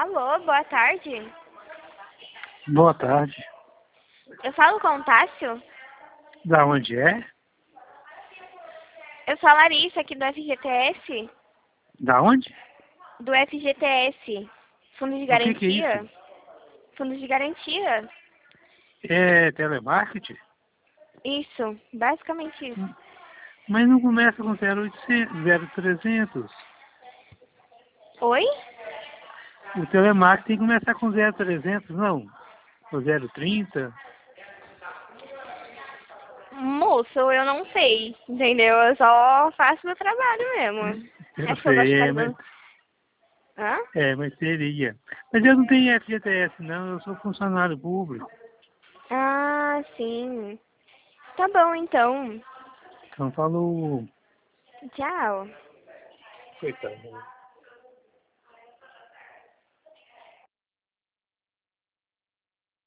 Alô, boa tarde. Boa tarde. Eu falo com o Tássio? Da onde é? Eu sou a Larissa, aqui do FGTS. Da onde? Do FGTS. Fundo de O que é Garantia. isso? Fundo de Garantia. É telemarketing? Isso, basicamente isso. Mas não começa com 0800, 0300. Oi? O telemarketing tem que começar com 0300, não? O 030. Moço, eu não sei, entendeu? Eu só faço meu trabalho mesmo. Eu Acho que eu gosto de sei, fazer... Hã? mas seria. Mas eu não tenho FGTS, não. Eu sou funcionário público. Ah, sim. Tá bom, então. Então falou. Tchau. Coitado.